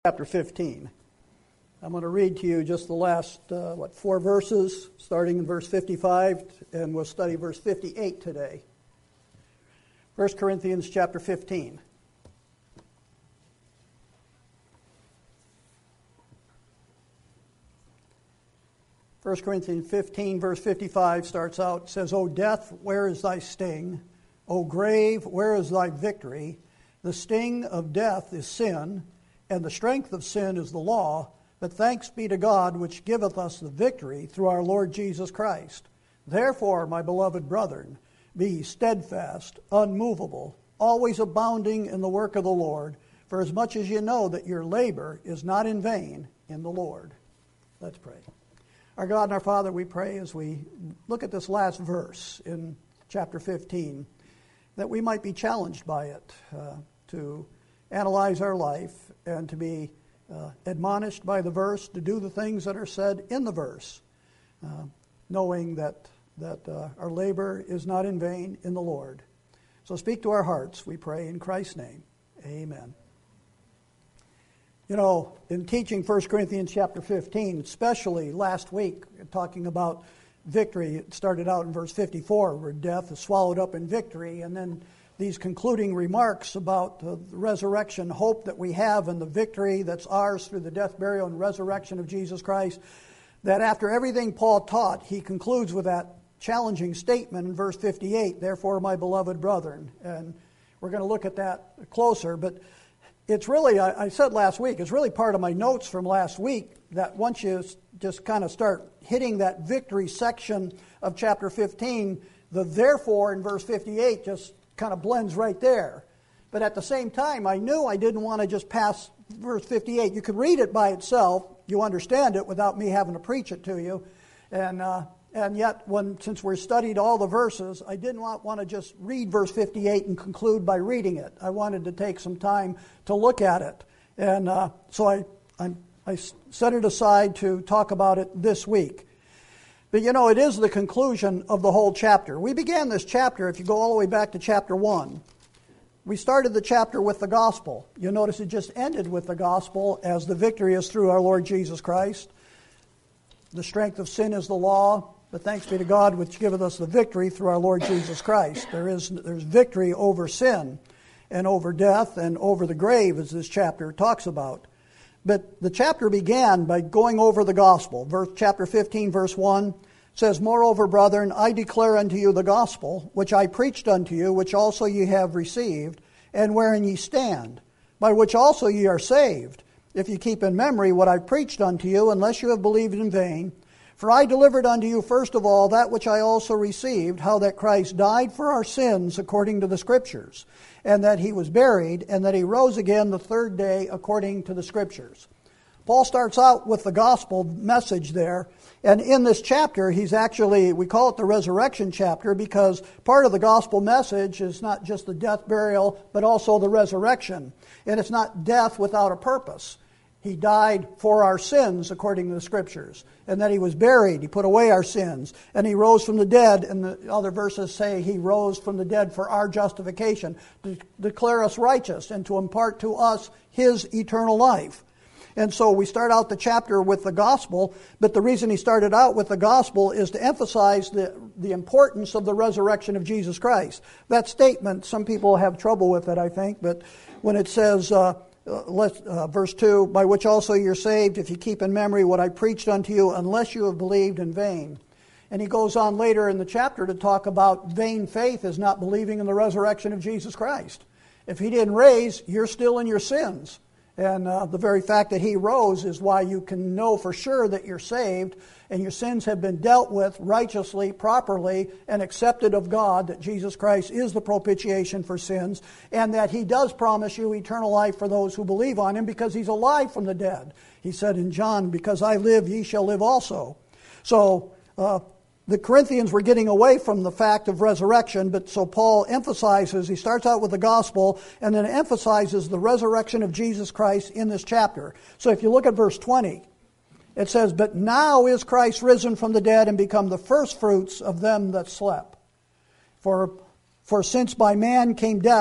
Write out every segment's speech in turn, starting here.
Chapter 15. I'm going to read to you just the last, 4 verses, starting in verse 55, and we'll study verse 58 today. 1 Corinthians chapter 15. First Corinthians 15, verse 55 starts out, says, O death, where is thy sting? O grave, where is thy victory? The sting of death is sin, and the strength of sin is the law, but thanks be to God which giveth us the victory through our Lord Jesus Christ. Therefore, my beloved brethren, be ye steadfast, unmovable, always abounding in the work of the Lord, for as much as you know that your labor is not in vain in the Lord. Let's pray. Our God and our Father, we pray as we look at this last verse in chapter 15, that we might be challenged by it, to analyze our life and to be admonished by the verse, to do the things that are said in the verse, knowing that our labor is not in vain in the Lord. So speak to our hearts, we pray in Christ's name. Amen. You know, in teaching 1 Corinthians chapter 15, especially last week, talking about victory, it started out in verse 54, where death is swallowed up in victory, and then these concluding remarks about the resurrection hope that we have and the victory that's ours through the death, burial, and resurrection of Jesus Christ, that after everything Paul taught, he concludes with that challenging statement in verse 58, therefore, my beloved brethren. And we're going to look at that closer, but it's really, I said last week, it's really part of my notes from last week that once you just kind of start hitting that victory section of chapter 15, the therefore in verse 58 just kind of blends right there. But at the same time, I knew I didn't want to just pass verse 58. You could read it by itself. You understand it without me having to preach it to you. And yet, since we studied all the verses, I didn't want to just read verse 58 and conclude by reading it. I wanted to take some time to look at it. And so I set it aside to talk about it this week. But you know, it is the conclusion of the whole chapter. We began this chapter, if you go all the way back to chapter 1, we started the chapter with the gospel. You'll notice it just ended with the gospel, as the victory is through our Lord Jesus Christ. The strength of sin is the law, but thanks be to God which giveth us the victory through our Lord Jesus Christ. There's victory over sin and over death and over the grave, as this chapter talks about. But the chapter began by going over the gospel. Chapter 15, verse 1 says, Moreover, brethren, I declare unto you the gospel, which I preached unto you, which also ye have received, and wherein ye stand, by which also ye are saved, if ye keep in memory what I preached unto you, unless you have believed in vain. For I delivered unto you first of all that which I also received, how that Christ died for our sins according to the Scriptures, and that he was buried, and that he rose again the third day according to the Scriptures. Paul starts out with the gospel message there, and in this chapter we call it the resurrection chapter, because part of the gospel message is not just the death, burial, but also the resurrection. And it's not death without a purpose. He died for our sins, according to the Scriptures. And that he was buried. He put away our sins. And he rose from the dead. And the other verses say he rose from the dead for our justification, to declare us righteous and to impart to us his eternal life. And so we start out the chapter with the gospel, but the reason he started out with the gospel is to emphasize the importance of the resurrection of Jesus Christ. That statement, some people have trouble with it, I think, but when it says, verse 2, by which also you're saved, if you keep in memory what I preached unto you, unless you have believed in vain. And he goes on later in the chapter to talk about vain faith is not believing in the resurrection of Jesus Christ. If he didn't raise, you're still in your sins. And the very fact that he rose is why you can know for sure that you're saved and your sins have been dealt with righteously, properly, and accepted of God, that Jesus Christ is the propitiation for sins, and that he does promise you eternal life for those who believe on him, because he's alive from the dead. He said in John, because I live, ye shall live also. So the Corinthians were getting away from the fact of resurrection, but so Paul emphasizes, he starts out with the gospel and then emphasizes the resurrection of Jesus Christ in this chapter. So if you look at verse 20, it says, But now is Christ risen from the dead and become the firstfruits of them that slept. For since by man came death,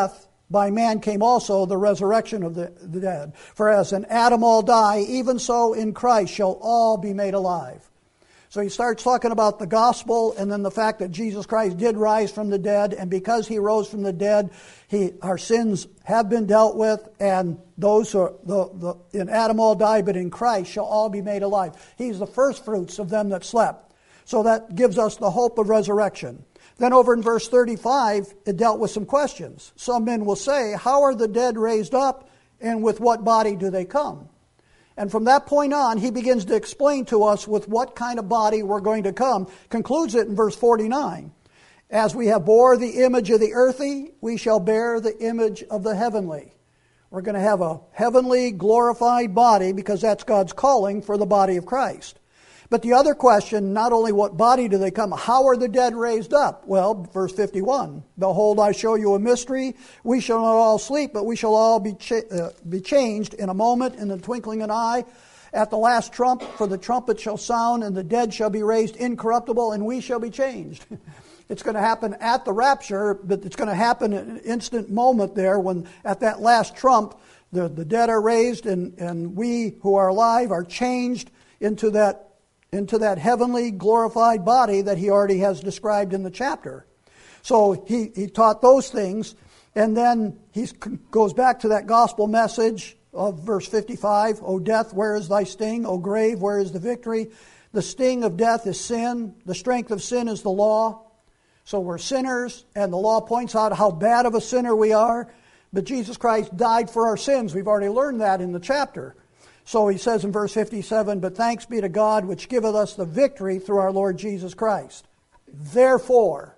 by man came also the resurrection of the dead. For as in Adam all die, even so in Christ shall all be made alive. So he starts talking about the gospel and then the fact that Jesus Christ did rise from the dead, and because he rose from the dead, our sins have been dealt with, and those who are in Adam all die, but in Christ shall all be made alive. He's the first fruits of them that slept. So that gives us the hope of resurrection. Then over in verse 35, it dealt with some questions. Some men will say, how are the dead raised up, and with what body do they come? And from that point on, he begins to explain to us with what kind of body we're going to come. Concludes it in verse 49. As we have bore the image of the earthly, we shall bear the image of the heavenly. We're going to have a heavenly glorified body because that's God's calling for the body of Christ. But the other question, not only what body do they come, how are the dead raised up? Well, verse 51, behold, I show you a mystery. We shall not all sleep, but we shall all be changed in a moment, in the twinkling of an eye, at the last trump, for the trumpet shall sound, and the dead shall be raised incorruptible, and we shall be changed. It's going to happen at the rapture, but it's going to happen in an instant moment there when at that last trump, the dead are raised, and we who are alive are changed into that heavenly glorified body that he already has described in the chapter. So he taught those things, and then he goes back to that gospel message of verse 55, O death, where is thy sting? O grave, where is the victory? The sting of death is sin. The strength of sin is the law. So we're sinners, and the law points out how bad of a sinner we are, but Jesus Christ died for our sins. We've already learned that in the chapter. So he says in verse 57, but thanks be to God which giveth us the victory through our Lord Jesus Christ. Therefore,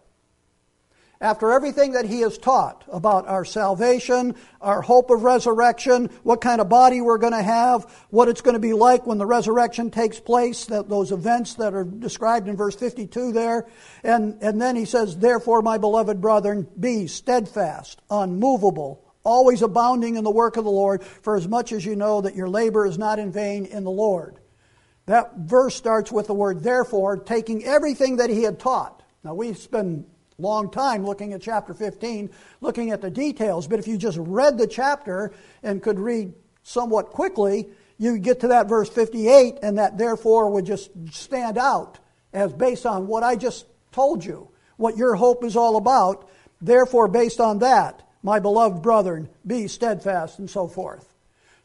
after everything that he has taught about our salvation, our hope of resurrection, what kind of body we're going to have, what it's going to be like when the resurrection takes place, those events that are described in verse 52 there. And then he says, therefore, my beloved brethren, be steadfast, unmovable, always abounding in the work of the Lord, for as much as you know that your labor is not in vain in the Lord. That verse starts with the word therefore, taking everything that he had taught. Now we spend a long time looking at chapter 15, looking at the details, but if you just read the chapter and could read somewhat quickly, you get to that verse 58, and that therefore would just stand out as based on what I just told you, what your hope is all about. Therefore, based on that, my beloved brethren, be steadfast, and so forth.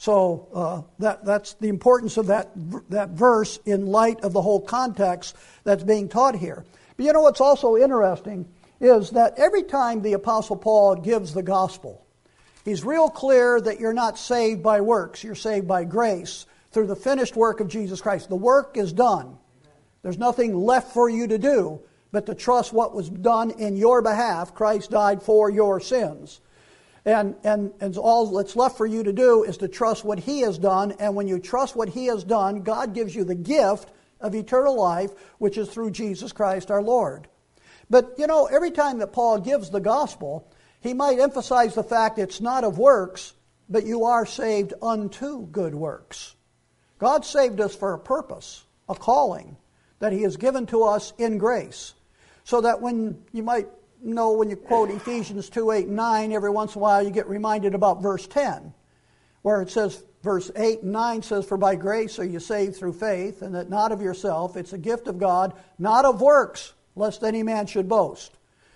So that's the importance of that verse in light of the whole context that's being taught here. But you know what's also interesting is that every time the Apostle Paul gives the gospel, he's real clear that you're not saved by works. You're saved by grace through the finished work of Jesus Christ. The work is done. There's nothing left for you to do but to trust what was done in your behalf. Christ died for your sins. And all that's left for you to do is to trust what he has done. And when you trust what he has done, God gives you the gift of eternal life, which is through Jesus Christ our Lord. But, you know, every time that Paul gives the gospel, he might emphasize the fact it's not of works, but you are saved unto good works. God saved us for a purpose, a calling that he has given to us in grace. So that when you might know when you quote Ephesians 2, 8, and 9, every once in a while you get reminded about verse 10, where it says, verse 8 and 9 says, for by grace are you saved through faith, and that not of yourself, it's a gift of God, not of works, lest any man should boast.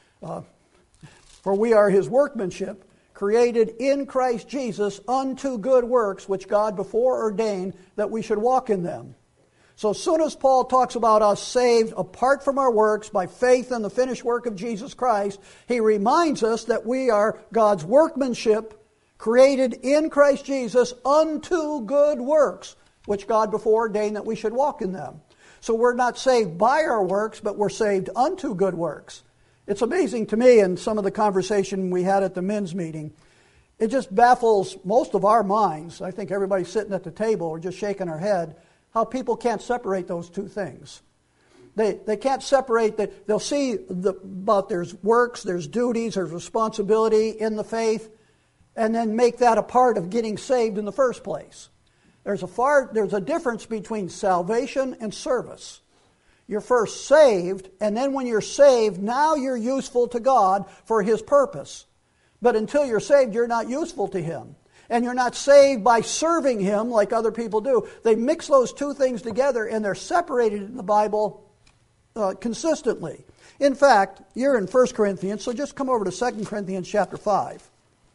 For we are his workmanship, created in Christ Jesus unto good works, which God before ordained that we should walk in them. So as soon as Paul talks about us saved apart from our works by faith in the finished work of Jesus Christ, he reminds us that we are God's workmanship, created in Christ Jesus unto good works, which God before ordained that we should walk in them. So we're not saved by our works, but we're saved unto good works. It's amazing to me in some of the conversation we had at the men's meeting. It just baffles most of our minds. I think everybody sitting at the table or just shaking our head, how people can't separate those two things. They can't separate that. They'll see about there's works, there's duties, there's responsibility in the faith, and then make that a part of getting saved in the first place. There's a difference between salvation and service. You're first saved, and then when you're saved, now you're useful to God for his purpose. But until you're saved, you're not useful to Him. And you're not saved by serving Him like other people do. They mix those two things together, and they're separated in the Bible consistently. In fact, you're in 1 Corinthians, so just come over to 2 Corinthians chapter 5.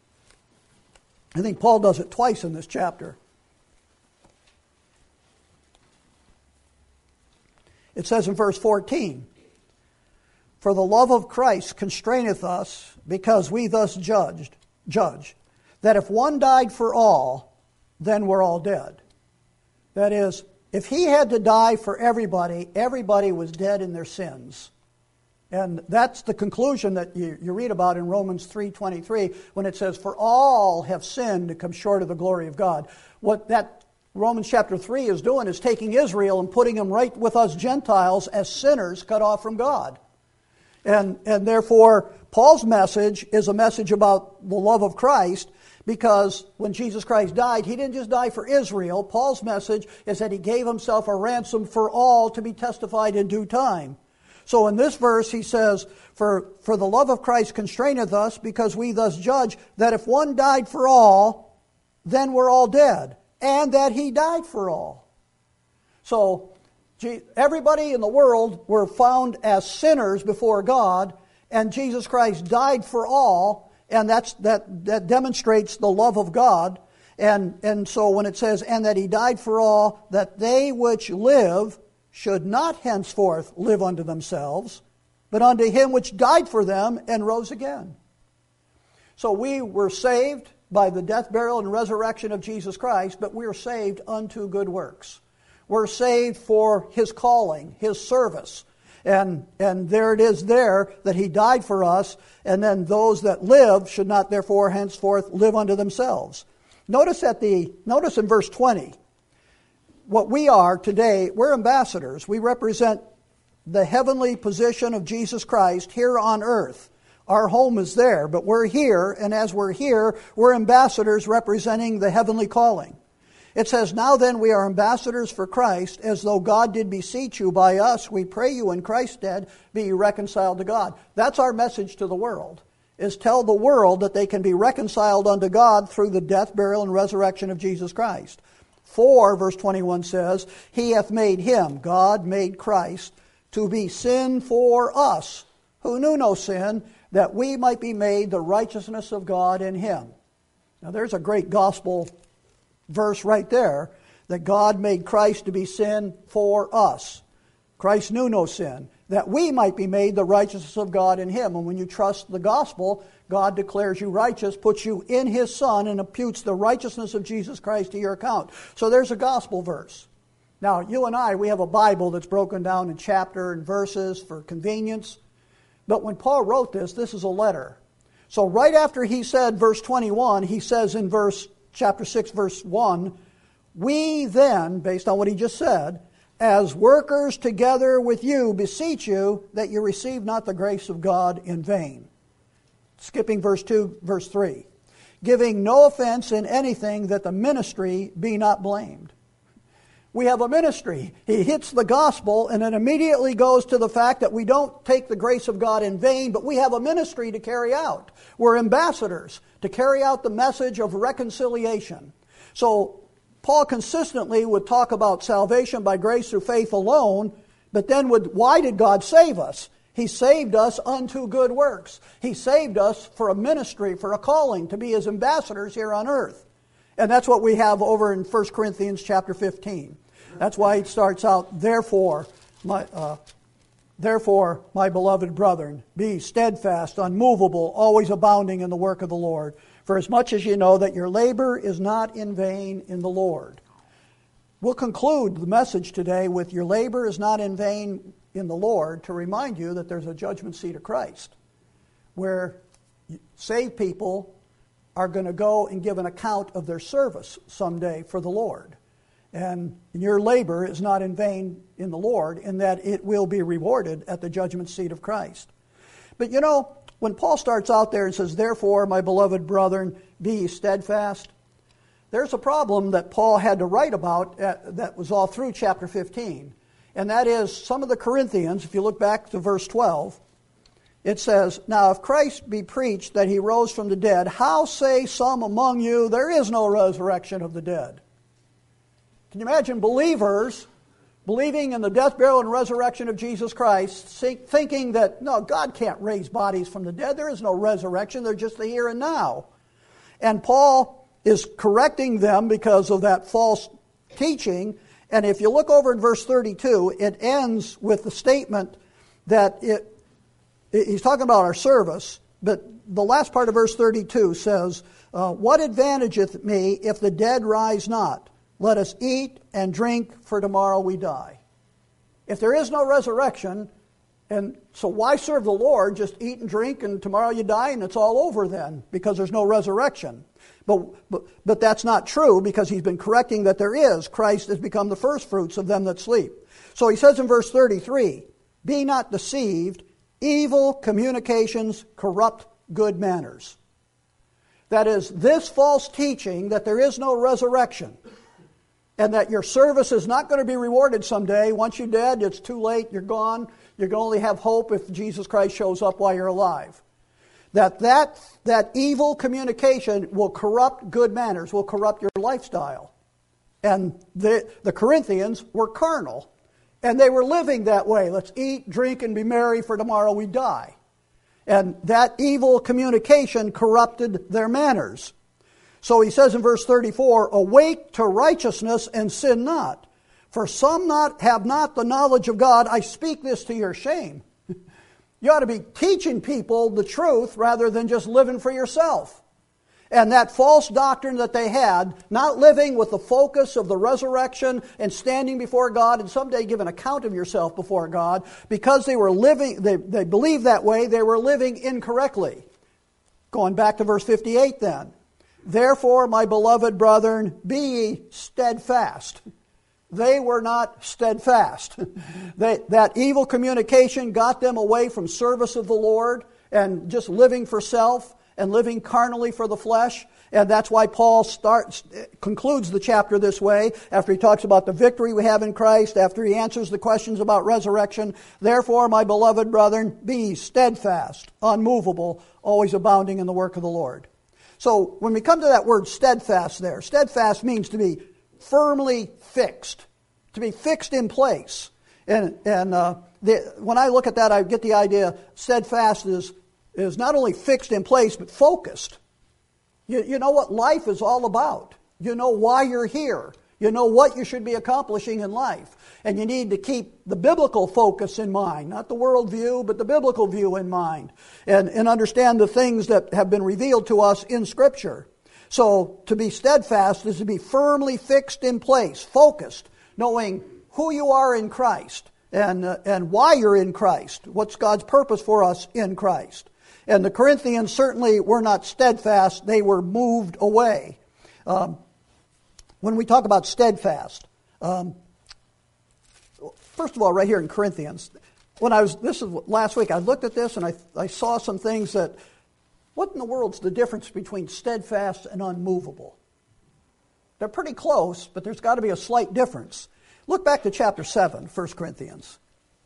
I think Paul does it twice in this chapter. It says in verse 14, "For the love of Christ constraineth us, because we thus judge, that if one died for all, then we're all dead." That is, if He had to die for everybody, everybody was dead in their sins. And that's the conclusion that you read about in Romans 3:23 when it says, "For all have sinned to come short of the glory of God." What that Romans chapter 3 is doing is taking Israel and putting them right with us Gentiles as sinners cut off from God. And therefore, Paul's message is a message about the love of Christ, because when Jesus Christ died, He didn't just die for Israel. Paul's message is that He gave Himself a ransom for all to be testified in due time. So in this verse he says, For the love of Christ constraineth us, because we thus judge that if one died for all, then we're all dead, and that He died for all. So everybody in the world were found as sinners before God, and Jesus Christ died for all, and that demonstrates the love of God. And so when it says, "And that He died for all, that they which live should not henceforth live unto themselves, but unto Him which died for them and rose again." So we were saved by the death, burial, and resurrection of Jesus Christ, but we are saved unto good works. We're saved for His calling, His service. And there it is there that He died for us, and then those that live should not therefore henceforth live unto themselves. Notice in verse 20, what we are today, we're ambassadors. We represent the heavenly position of Jesus Christ here on earth. Our home is there, but we're here, and as we're here, we're ambassadors representing the heavenly calling. It says, "Now then we are ambassadors for Christ, as though God did beseech you by us. We pray you in Christ's stead, be ye reconciled to God." That's our message to the world, is tell the world that they can be reconciled unto God through the death, burial, and resurrection of Jesus Christ. For, verse 21 says, "He hath made Him," God made Christ, "to be sin for us, who knew no sin, that we might be made the righteousness of God in Him." Now there's a great gospel verse right there, that God made Christ to be sin for us. Christ knew no sin, that we might be made the righteousness of God in Him. And when you trust the gospel, God declares you righteous, puts you in His Son, and imputes the righteousness of Jesus Christ to your account. So there's a gospel verse. Now, you and I, we have a Bible that's broken down in chapter and verses for convenience. But when Paul wrote this is a letter. So right after he said verse 21, he says in chapter 6, verse 1, "We then," based on what he just said, "as workers together with you beseech you that you receive not the grace of God in vain." Skipping verse 2, verse 3. "Giving no offense in anything, that the ministry be not blamed." We have a ministry. He hits the gospel and then immediately goes to the fact that we don't take the grace of God in vain, but we have a ministry to carry out. We're ambassadors to carry out the message of reconciliation. So Paul consistently would talk about salvation by grace through faith alone, but then why did God save us? He saved us unto good works. He saved us for a ministry, for a calling, to be His ambassadors here on earth. And that's what we have over in 1 Corinthians chapter 15. That's why it starts out, Therefore, my beloved brethren, be steadfast, unmovable, always abounding in the work of the Lord. For as much as you know that your labor is not in vain in the Lord." We'll conclude the message today with "Your labor is not in vain in the Lord," to remind you that there's a judgment seat of Christ, where saved people are going to go and give an account of their service someday for the Lord. And your labor is not in vain in the Lord, in that it will be rewarded at the judgment seat of Christ. But when Paul starts out there and says, "Therefore, my beloved brethren, be ye steadfast," there's a problem that Paul had to write about that was all through chapter 15. And that is, some of the Corinthians, if you look back to verse 12, it says, "Now if Christ be preached that he rose from the dead, how say some among you there is no resurrection of the dead?" Can you imagine believers believing in the death, burial, and resurrection of Jesus Christ, thinking that, no, God can't raise bodies from the dead. There is no resurrection. They're just the here and now. And Paul is correcting them because of that false teaching. And if you look over in verse 32, it ends with the statement that he's talking about our service, but the last part of verse 32 says, "What advantageth me if the dead rise not? Let us eat and drink, for tomorrow we die." If there is no resurrection, and so why serve the Lord? Just eat and drink, and tomorrow you die, and it's all over then, because there's no resurrection. But that's not true, because he's been correcting that there is. Christ has become the first fruits of them that sleep. So he says in verse 33, "Be not deceived, evil communications corrupt good manners." That is, this false teaching that there is no resurrection, and that your service is not going to be rewarded someday. Once you're dead, it's too late, you're gone. You can only have hope if Jesus Christ shows up while you're alive. That evil communication will corrupt good manners, will corrupt your lifestyle. And the Corinthians were carnal, and they were living that way. Let's eat, drink, and be merry, for tomorrow we die. And that evil communication corrupted their manners. So he says in verse 34, "Awake to righteousness and sin not. For some have not the knowledge of God. I speak this to your shame." You ought to be teaching people the truth rather than just living for yourself. And that false doctrine that they had, not living with the focus of the resurrection and standing before God and someday give an account of yourself before God, because they were living, they believed that way, they were living incorrectly. Going back to verse 58 then. "Therefore, my beloved brethren, be ye steadfast." They were not steadfast. That evil communication got them away from service of the Lord and just living for self and living carnally for the flesh. And that's why Paul concludes the chapter this way, after he talks about the victory we have in Christ, after he answers the questions about resurrection. "Therefore, my beloved brethren, be steadfast, unmovable, always abounding in the work of the Lord." So when we come to that word steadfast there, steadfast means to be firmly fixed, to be fixed in place. And when I look at that, I get the idea steadfast is not only fixed in place, but focused. You know what life is all about. You know why you're here. You know what you should be accomplishing in life. And you need to keep the biblical focus in mind, not the world view, but the biblical view in mind. And understand the things that have been revealed to us in Scripture. So to be steadfast is to be firmly fixed in place, focused, knowing who you are in Christ and why you're in Christ, what's God's purpose for us in Christ. And the Corinthians certainly were not steadfast, they were moved away. When we talk about steadfast, first of all, right here in Corinthians, this is last week, I looked at this and I saw some things that, what in the world's the difference between steadfast and unmovable? They're pretty close, but there's got to be a slight difference. Look back to chapter 7, 1 Corinthians.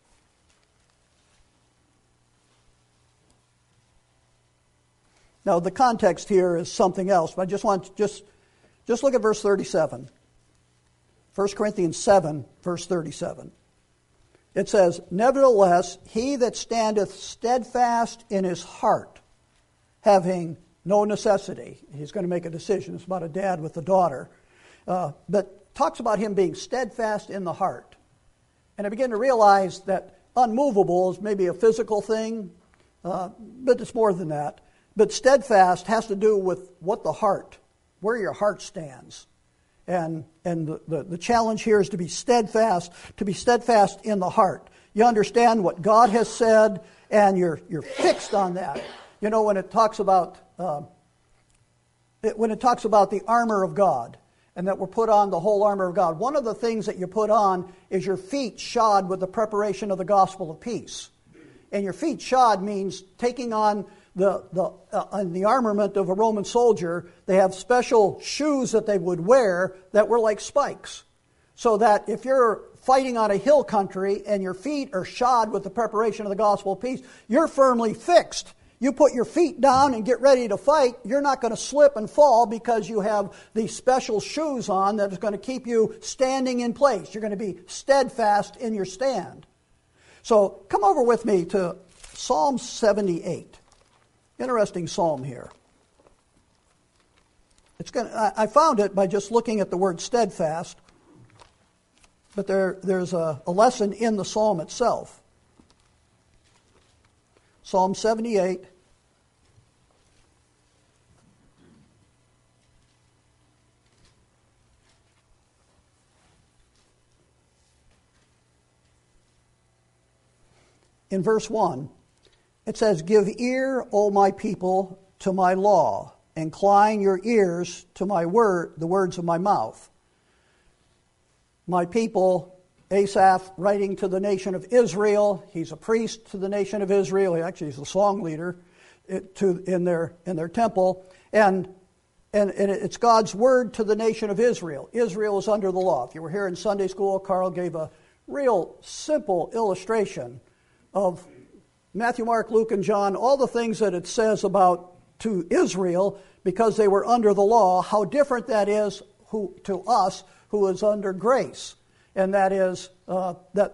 Now, the context here is something else, but I just want to just look at verse 37. 1 Corinthians 7, verse 37. It says, "Nevertheless, he that standeth steadfast in his heart, having no necessity." He's going to make a decision. It's about a dad with a daughter. But talks about him being steadfast in the heart. And I begin to realize that unmovable is maybe a physical thing, but it's more than that. But steadfast has to do with what the heart, where your heart stands. And the challenge here is to be steadfast in the heart. You understand what God has said, and you're fixed on that. You know, when it talks about the armor of God, and that we're put on the whole armor of God, one of the things that you put on is your feet shod with the preparation of the gospel of peace. And your feet shod means taking on the armament of a Roman soldier. They have special shoes that they would wear that were like spikes. so that if you're fighting on a hill country and your feet are shod with the preparation of the gospel of peace, you're firmly fixed. You put your feet down and get ready to fight, you're not going to slip and fall because you have these special shoes on that is going to keep you standing in place. You're going to be steadfast in your stand. So come over with me to Psalm 78. Interesting psalm here. I found it by just looking at the word steadfast, but there's a lesson in the psalm itself. Psalm 78. In verse 1, it says, "Give ear, O my people, to my law. Incline your ears to my word, the words of my mouth." My people, Asaph, writing to the nation of Israel. He's a priest to the nation of Israel. He actually is the song leader in their temple. And it's God's word to the nation of Israel. Israel is under the law. If you were here in Sunday school, Carl gave a real simple illustration of Matthew, Mark, Luke, and John, all the things that it says about to Israel because they were under the law, how different that is to us who is under grace. And that is that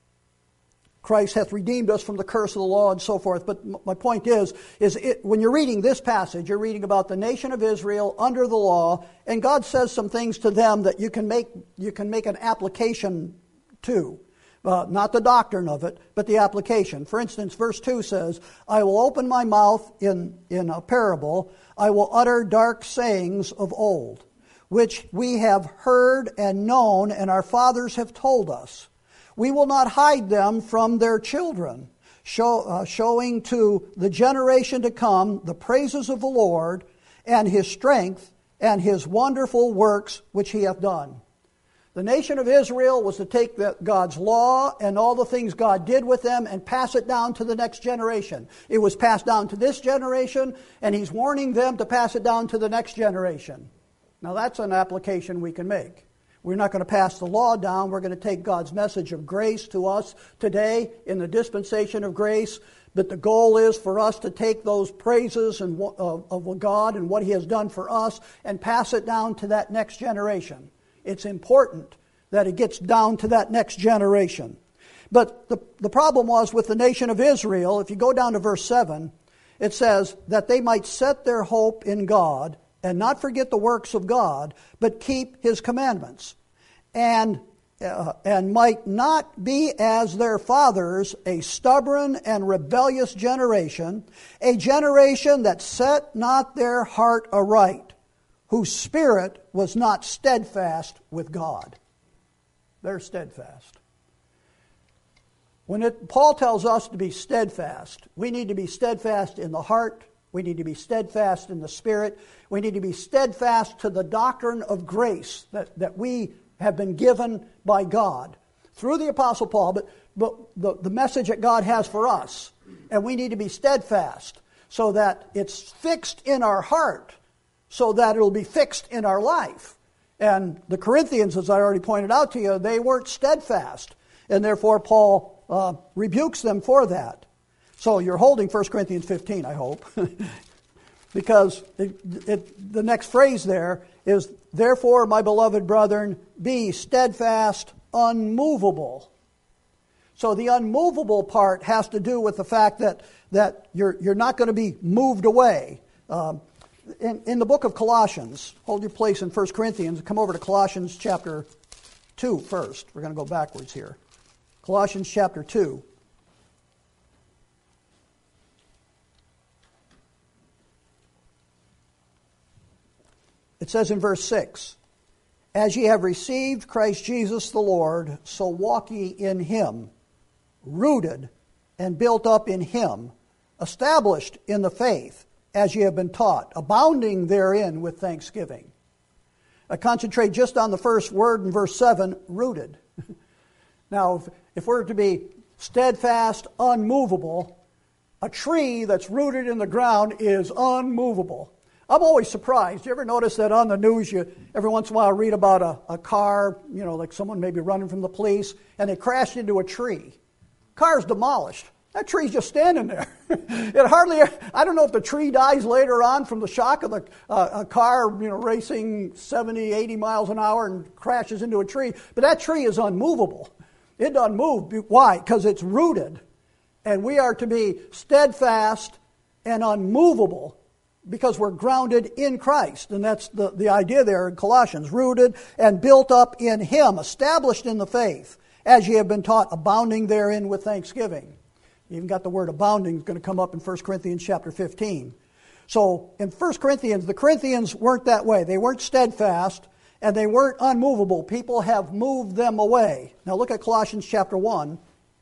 Christ hath redeemed us from the curse of the law and so forth. But my point is when you're reading this passage, you're reading about the nation of Israel under the law, and God says some things to them that you can make an application to. Not the doctrine of it, but the application. For instance, verse 2 says, "I will open my mouth in a parable. I will utter dark sayings of old, which we have heard and known, and our fathers have told us. We will not hide them from their children, showing to the generation to come the praises of the Lord and His strength and His wonderful works which He hath done." The nation of Israel was to take God's law and all the things God did with them and pass it down to the next generation. It was passed down to this generation, and He's warning them to pass it down to the next generation. Now that's an application we can make. We're not going to pass the law down. We're going to take God's message of grace to us today in the dispensation of grace. But the goal is for us to take those praises of God and what He has done for us and pass it down to that next generation. It's important that it gets down to that next generation. But the problem was with the nation of Israel, if you go down to verse 7, it says that they might set their hope in God and not forget the works of God, but keep His commandments, and might not be as their fathers, a stubborn and rebellious generation, a generation that set not their heart aright, whose spirit was not steadfast with God. They're steadfast. Paul tells us to be steadfast, we need to be steadfast in the heart. We need to be steadfast in the spirit. We need to be steadfast to the doctrine of grace that we have been given by God through the Apostle Paul, but the message that God has for us. And we need to be steadfast so that it's fixed in our heart, so that it'll be fixed in our life. And the Corinthians, as I already pointed out to you, they weren't steadfast. And therefore, Paul rebukes them for that. So you're holding 1 Corinthians 15, I hope. Because the next phrase there is, "Therefore, my beloved brethren, be steadfast, unmovable." So the unmovable part has to do with the fact that you're not going to be moved away. In the book of Colossians, hold your place in 1 Corinthians, come over to Colossians chapter 2 first. We're going to go backwards here. Colossians chapter 2. It says in verse 6, "As ye have received Christ Jesus the Lord, so walk ye in Him, rooted and built up in Him, established in the faith, as ye have been taught, abounding therein with thanksgiving." I concentrate just on the first word in verse 7, rooted. Now, if we're to be steadfast, unmovable, a tree that's rooted in the ground is unmovable. I'm always surprised. You ever notice that on the news, you every once in a while read about a car, like someone maybe running from the police, and they crashed into a tree. Car's demolished. That tree's just standing there. I don't know if the tree dies later on from the shock of a car, racing 70, 80 miles an hour and crashes into a tree, but that tree is unmovable. It doesn't move. Why? Because it's rooted. And we are to be steadfast and unmovable because we're grounded in Christ. And that's the idea there in Colossians. Rooted and built up in Him, established in the faith, as ye have been taught, abounding therein with thanksgiving. You even got the word abounding is going to come up in 1 Corinthians chapter 15. So in 1 Corinthians, the Corinthians weren't that way. They weren't steadfast and they weren't unmovable. People have moved them away. Now look at Colossians chapter 1.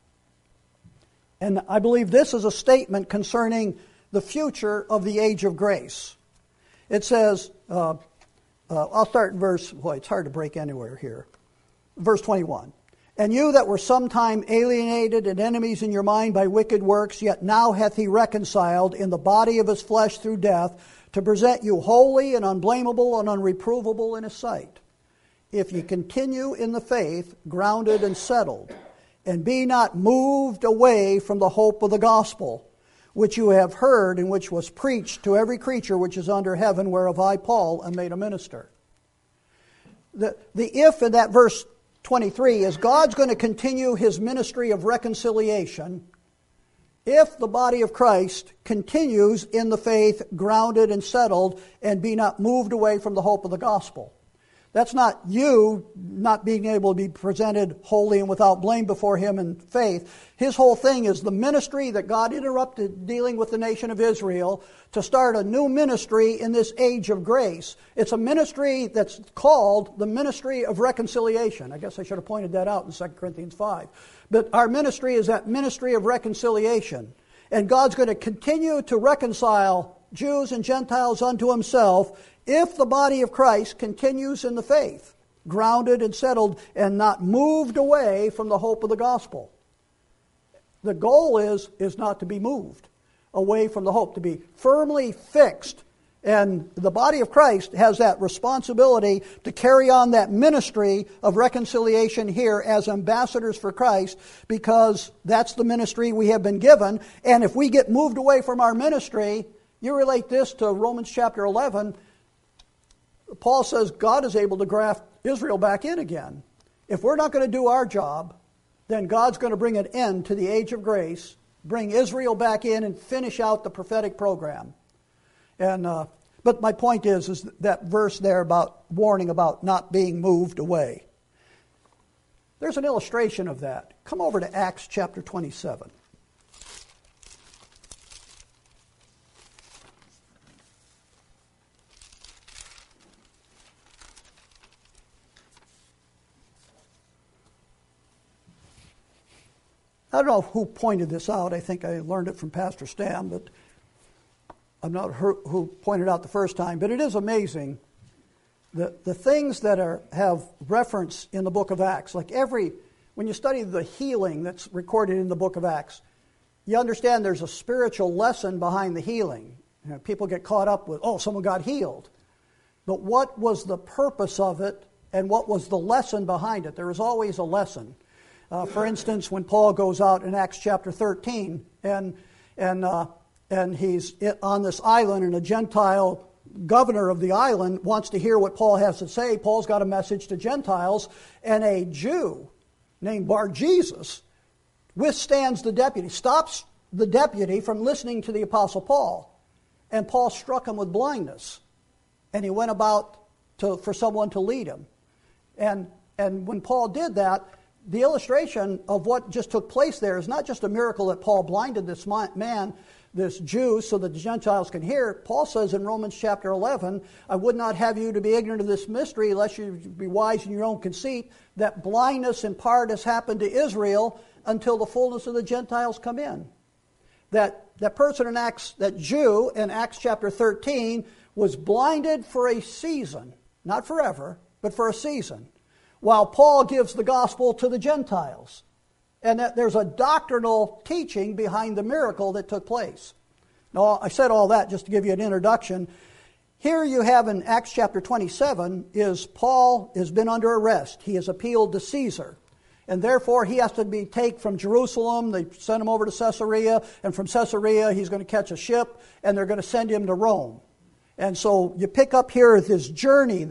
And I believe this is a statement concerning the future of the age of grace. It says, I'll start in verse, it's hard to break anywhere here. Verse 21. And you that were sometime alienated and enemies in your mind by wicked works, yet now hath He reconciled in the body of His flesh through death, to present you holy and unblameable and unreprovable in His sight. If ye continue in the faith, grounded and settled, and be not moved away from the hope of the gospel, which you have heard and which was preached to every creature which is under heaven, whereof I, Paul, am made a minister. The if in that verse 23 is God's going to continue His ministry of reconciliation if the body of Christ continues in the faith, grounded and settled, and be not moved away from the hope of the gospel. That's not you not being able to be presented holy and without blame before Him in faith. His whole thing is the ministry that God interrupted dealing with the nation of Israel to start a new ministry in this age of grace. It's a ministry that's called the ministry of reconciliation. I guess I should have pointed that out in 2 Corinthians 5. But our ministry is that ministry of reconciliation. And God's going to continue to reconcile Jews and Gentiles unto Himself if the body of Christ continues in the faith, grounded and settled and not moved away from the hope of the gospel. The goal is not to be moved away from the hope, to be firmly fixed. And the body of Christ has that responsibility to carry on that ministry of reconciliation here as ambassadors for Christ, because that's the ministry we have been given. And if we get moved away from our ministry, you relate this to Romans chapter 11, Paul says God is able to graft Israel back in again. If we're not going to do our job, then God's going to bring an end to the age of grace, bring Israel back in and finish out the prophetic program. And but my point is that verse there about warning about not being moved away. There's an illustration of that. Come over to Acts chapter 27. I don't know who pointed this out. I think I learned it from Pastor Stam, but I'm not who pointed out the first time. But it is amazing the things that have reference in the book of Acts. Like when you study the healing that's recorded in the book of Acts, you understand there's a spiritual lesson behind the healing. People get caught up with, someone got healed. But what was the purpose of it and what was the lesson behind it? There is always a lesson. For instance, when Paul goes out in Acts chapter 13 and he's on this island and a Gentile governor of the island wants to hear what Paul has to say, Paul's got a message to Gentiles, and a Jew named Bar-Jesus withstands the deputy, stops the deputy from listening to the Apostle Paul, and Paul struck him with blindness, and he went about for someone to lead him. And when Paul did that, the illustration of what just took place there is not just a miracle that Paul blinded this man, this Jew, so that the Gentiles can hear. Paul says in Romans chapter 11, I would not have you to be ignorant of this mystery, lest you be wise in your own conceit, that blindness in part has happened to Israel until the fullness of the Gentiles come in. That person in Acts, that Jew in Acts chapter 13, was blinded for a season, not forever, but for a season, while Paul gives the gospel to the Gentiles. And that there's a doctrinal teaching behind the miracle that took place. Now, I said all that just to give you an introduction. here you have in Acts chapter 27 is Paul has been under arrest. He has appealed to Caesar. And therefore he has to be taken from Jerusalem. They send him over to Caesarea. And from Caesarea he's going to catch a ship. And they're going to send him to Rome. And so you pick up here this journey,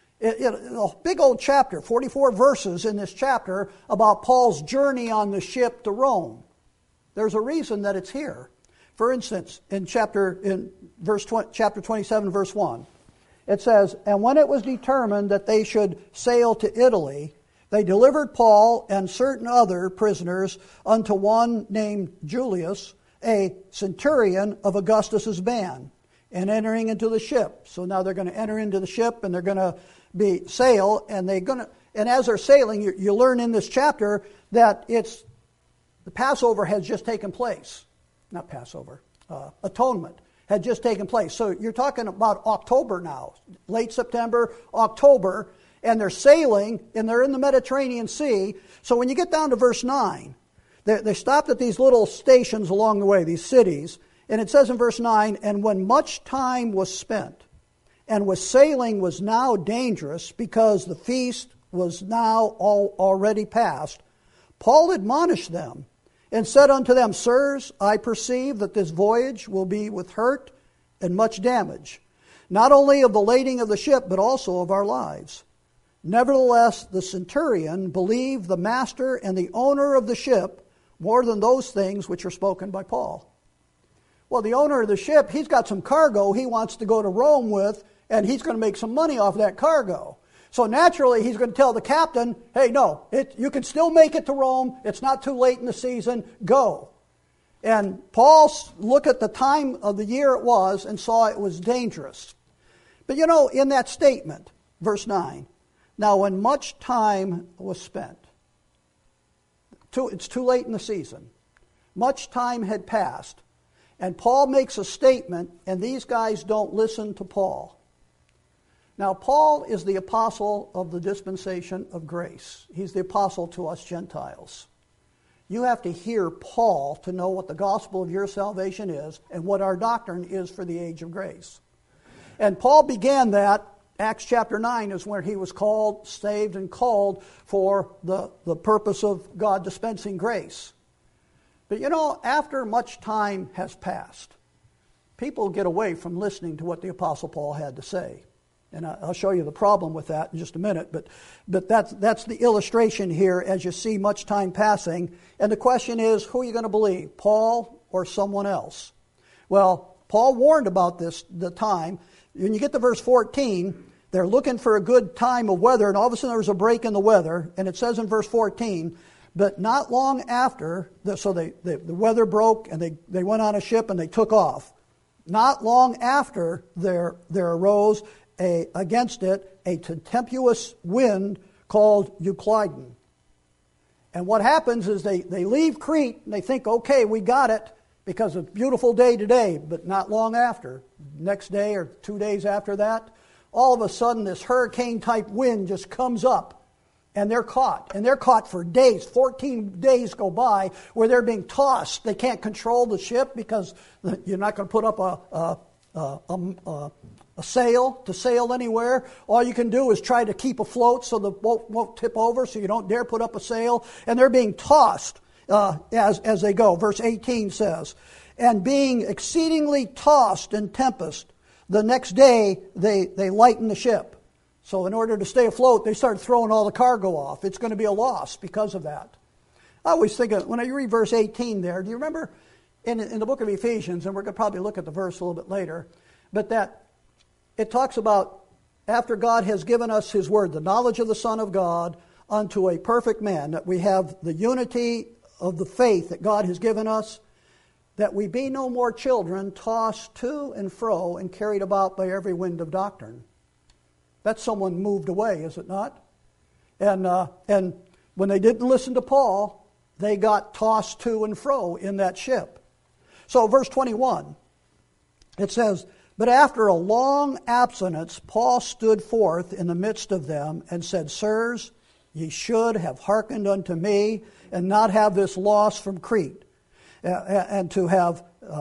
a big old chapter, 44 verses in this chapter about Paul's journey on the ship to Rome. There's a reason that it's here. For instance, in chapter 27, verse 1, it says, "And when it was determined that they should sail to Italy, they delivered Paul and certain other prisoners unto one named Julius, a centurion of Augustus's band, and entering into the ship." So now they're going to enter into the ship, and they're going to sail, and as they're sailing, you learn in this chapter that the Passover has just taken place. Not Passover, Atonement had just taken place. So you're talking about October now, late September, October, and they're sailing, and they're in the Mediterranean Sea. So when you get down to verse 9, they stopped at these little stations along the way, these cities, and it says in verse 9, "And when much time was spent, and sailing was now dangerous, because the feast was now already past, Paul admonished them, and said unto them, Sirs, I perceive that this voyage will be with hurt and much damage, not only of the lading of the ship, but also of our lives. Nevertheless, the centurion believed the master and the owner of the ship more than those things which are spoken by Paul." Well, the owner of the ship, he's got some cargo he wants to go to Rome with, and he's going to make some money off that cargo. So naturally, he's going to tell the captain, "Hey, no, you can still make it to Rome. It's not too late in the season. Go." And Paul looked at the time of the year it was and saw it was dangerous. But in that statement, verse 9, "Now when much time was spent," it's too late in the season. Much time had passed. And Paul makes a statement, and these guys don't listen to Paul. Now, Paul is the apostle of the dispensation of grace. He's the apostle to us Gentiles. You have to hear Paul to know what the gospel of your salvation is and what our doctrine is for the age of grace. And Paul began that. Acts chapter 9 is where he was called, saved, and called for the purpose of God dispensing grace. But after much time has passed, people get away from listening to what the Apostle Paul had to say. And I'll show you the problem with that in just a minute. But that's the illustration here as you see much time passing. And the question is, who are you going to believe, Paul or someone else? Well, Paul warned about the time. When you get to verse 14, they're looking for a good time of weather, and all of a sudden there was a break in the weather. And it says in verse 14, "But not long after," so the weather broke, and they went on a ship and they took off. "Not long after there arose against it a tempestuous wind called Euclidon." And what happens is they leave Crete and they think, okay, we got it because it's a beautiful day today. But not long after, next day or 2 days after that, all of a sudden this hurricane-type wind just comes up. And they're caught. And they're caught for days. 14 days go by where they're being tossed. They can't control the ship because you're not going to put up a sail to sail anywhere. All you can do is try to keep afloat so the boat won't tip over, so you don't dare put up a sail. And they're being tossed as they go. Verse 18 says, "And being exceedingly tossed in tempest, the next day they lighten the ship." So in order to stay afloat, they start throwing all the cargo off. It's going to be a loss because of that. I always think, when I read verse 18 there, do you remember in the book of Ephesians, and we're going to probably look at the verse a little bit later, but that it talks about after God has given us His Word, the knowledge of the Son of God, unto a perfect man, that we have the unity of the faith that God has given us, that we be no more children tossed to and fro and carried about by every wind of doctrine. That's someone moved away, is it not? And when they didn't listen to Paul, they got tossed to and fro in that ship. So verse 21, it says, "But after a long abstinence, Paul stood forth in the midst of them and said, Sirs, ye should have hearkened unto me, and not have this loss from Crete, and to have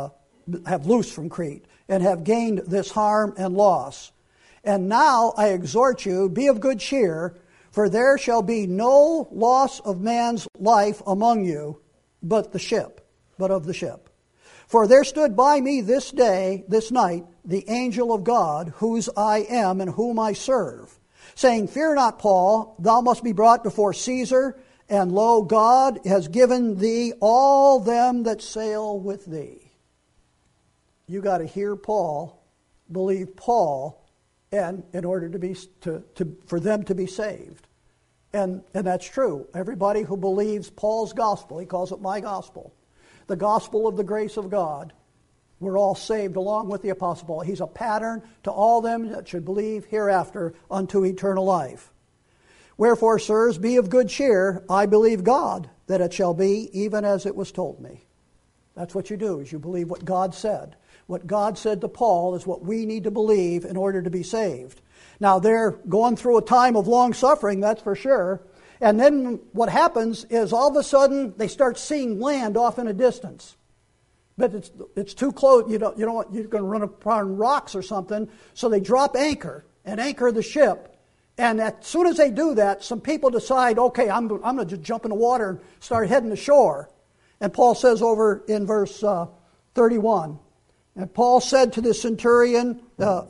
have loosed from Crete, and have gained this harm and loss. And now I exhort you, be of good cheer, for there shall be no loss of man's life among you, but of the ship. For there stood by me this night, the angel of God, whose I am and whom I serve, saying, Fear not, Paul, thou must be brought before Caesar, and lo, God has given thee all them that sail with thee. You got to hear Paul, believe Paul, and in order for them to be saved. And that's true. Everybody who believes Paul's gospel, he calls it my gospel, the gospel of the grace of God, we're all saved along with the Apostle Paul. He's a pattern to all them that should believe hereafter unto eternal life. Wherefore, sirs, be of good cheer. I believe God that it shall be even as it was told me. That's what you do, is you believe what God said. What God said to Paul is what we need to believe in order to be saved. Now, they're going through a time of long suffering, that's for sure. And then what happens is all of a sudden they start seeing land off in a distance. But it's too close. You don't want, you're going to run upon rocks or something. So they drop anchor and anchor the ship. And as soon as they do that, some people decide, okay, I'm going to just jump in the water and start heading to shore. And Paul says over in verse 31, and Paul said to the centurion,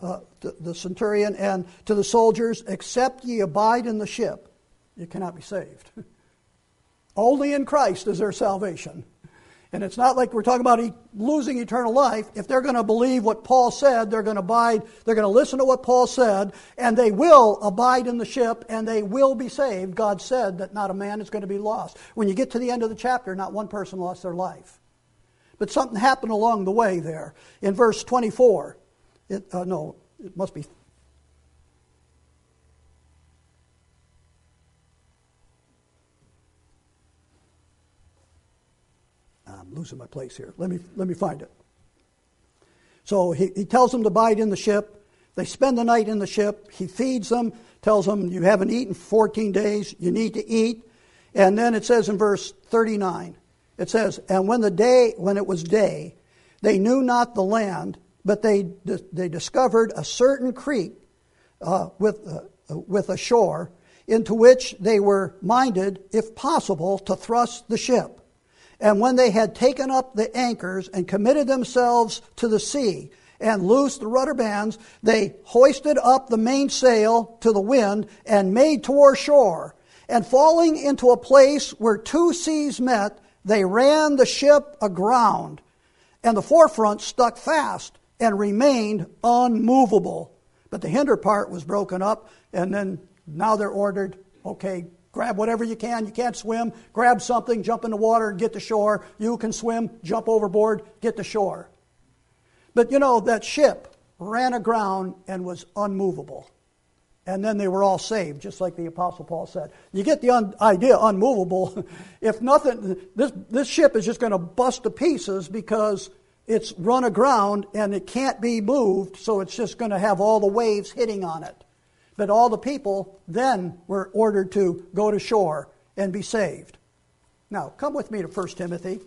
and to the soldiers, except ye abide in the ship, you cannot be saved. Only in Christ is there salvation. And it's not like we're talking about losing eternal life. If they're going to believe what Paul said, they're going to abide, they're going to listen to what Paul said, and they will abide in the ship, and they will be saved. God said that not a man is going to be lost. When you get to the end of the chapter, not one person lost their life. But something happened along the way there. In verse 24, it must be... I'm losing my place here. Let me find it. So he tells them to abide in the ship. They spend the night in the ship. He feeds them, tells them, you haven't eaten for 14 days. You need to eat. And then it says in verse 39, it says, and when it was day, they knew not the land, but they discovered a certain creek with a shore, into which they were minded, if possible, to thrust the ship. And when they had taken up the anchors and committed themselves to the sea and loosed the rudder bands, they hoisted up the mainsail to the wind and made toward shore. And falling into a place where two seas met, they ran the ship aground, and the forefront stuck fast and remained unmovable. But the hinder part was broken up, and then now they're ordered, okay, grab whatever you can. You can't swim, grab something, jump in the water and get to shore. You can swim, jump overboard, get to shore. But that ship ran aground and was unmovable. And then they were all saved, just like the Apostle Paul said. You get the idea, unmovable. If nothing, this ship is just going to bust to pieces because it's run aground and it can't be moved, so it's just going to have all the waves hitting on it. But all the people then were ordered to go to shore and be saved. Now, come with me to 1 Timothy.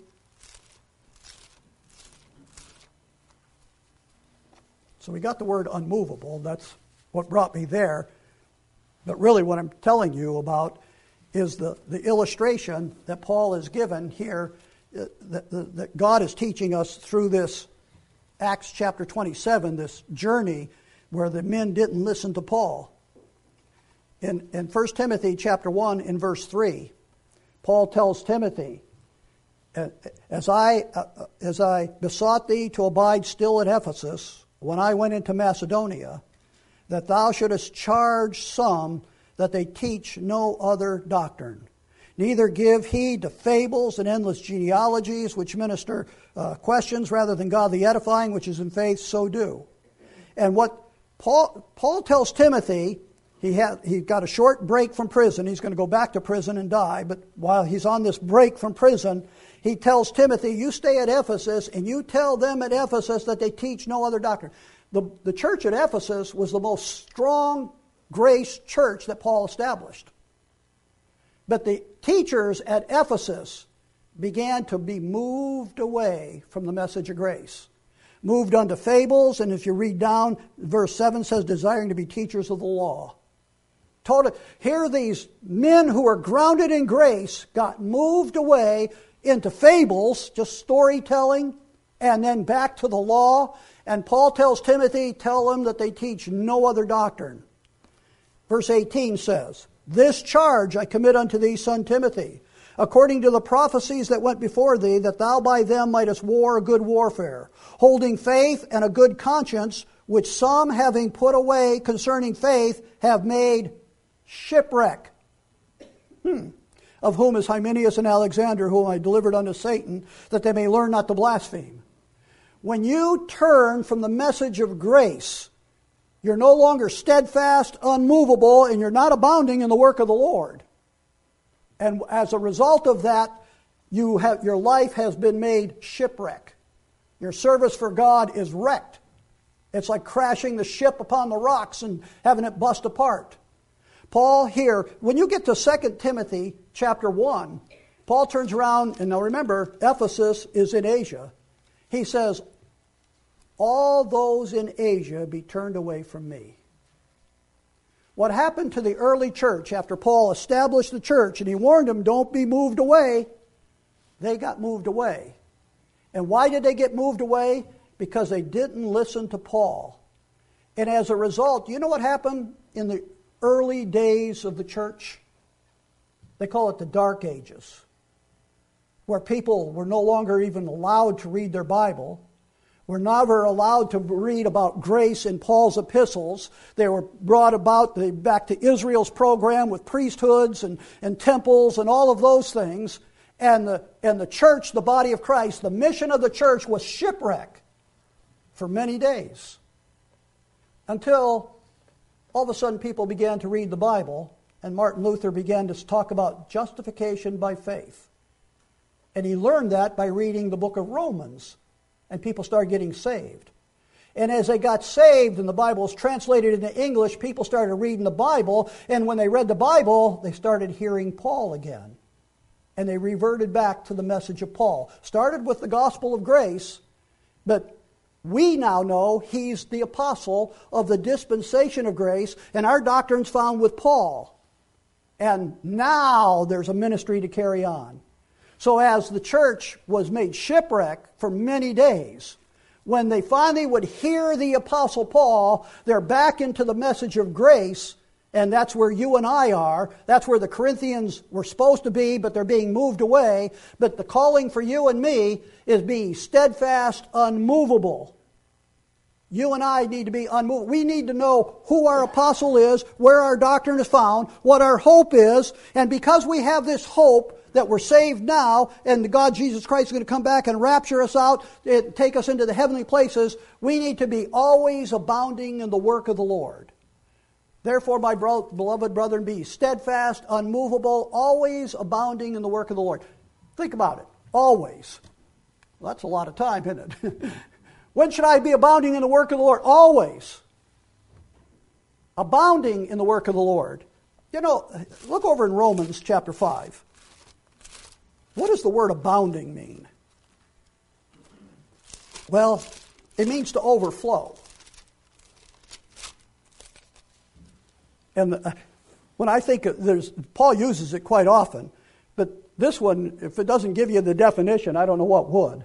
So we got the word unmovable. That's what brought me there. But really what I'm telling you about is the illustration that Paul has given here, that God is teaching us through this Acts chapter 27, this journey where the men didn't listen to Paul. In 1 Timothy chapter 1 in verse 3, Paul tells Timothy, as I besought thee to abide still at Ephesus when I went into Macedonia, that thou shouldest charge some that they teach no other doctrine. Neither give heed to fables and endless genealogies, which minister questions rather than godly edifying, which is in faith, so do. And what Paul tells Timothy, he got a short break from prison. He's going to go back to prison and die. But while he's on this break from prison, he tells Timothy, you stay at Ephesus and you tell them at Ephesus that they teach no other doctrine. The church at Ephesus was the most strong grace church that Paul established. But the teachers at Ephesus began to be moved away from the message of grace. moved unto fables, and if you read down, verse 7 says, desiring to be teachers of the law. Here these men who are grounded in grace got moved away into fables, just storytelling, and then back to the law. And Paul tells Timothy, tell them that they teach no other doctrine. Verse 18 says, this charge I commit unto thee, son Timothy, according to the prophecies that went before thee, that thou by them mightest war a good warfare, holding faith and a good conscience, which some, having put away concerning faith, have made shipwreck. Of whom is Hymenaeus and Alexander, whom I delivered unto Satan, that they may learn not to blaspheme. When you turn from the message of grace, you're no longer steadfast, unmovable, and you're not abounding in the work of the Lord. And as a result of that, your life has been made shipwreck. Your service for God is wrecked. It's like crashing the ship upon the rocks and having it bust apart. Paul here, when you get to 2 Timothy chapter 1, Paul turns around, and now remember, Ephesus is in Asia. He says, all those in Asia be turned away from me. What happened to the early church after Paul established the church and he warned them, don't be moved away, they got moved away. And why did they get moved away? Because they didn't listen to Paul. And as a result, you know what happened in the early days of the church? They call it the Dark Ages, where people were no longer even allowed to read their Bible, were never allowed to read about grace in Paul's epistles. They were brought about back to Israel's program with priesthoods and temples and all of those things. And the church, the body of Christ, the mission of the church was shipwreck for many days. Until all of a sudden people began to read the Bible, and Martin Luther began to talk about justification by faith. And he learned that by reading the book of Romans. And people started getting saved. And as they got saved and the Bible was translated into English, people started reading the Bible. And when they read the Bible, they started hearing Paul again. And they reverted back to the message of Paul. Started with the gospel of grace, but we now know he's the apostle of the dispensation of grace, and our doctrine's found with Paul. And now there's a ministry to carry on. So as the church was made shipwreck for many days, when they finally would hear the Apostle Paul, they're back into the message of grace, and that's where you and I are. That's where the Corinthians were supposed to be, but they're being moved away. But the calling for you and me is be steadfast, unmovable. You and I need to be unmovable. We need to know who our apostle is, where our doctrine is found, what our hope is, and because we have this hope, that we're saved now, and God Jesus Christ is going to come back and rapture us out, take us into the heavenly places, we need to be always abounding in the work of the Lord. Therefore, my beloved brethren, be steadfast, unmovable, always abounding in the work of the Lord. Think about it. Always. Well, that's a lot of time, isn't it? When should I be abounding in the work of the Lord? Always. Abounding in the work of the Lord. You know, look over in Romans chapter 5. What does the word abounding mean? Well, it means to overflow. And when I think Paul uses it quite often, but this one, if it doesn't give you the definition, I don't know what would.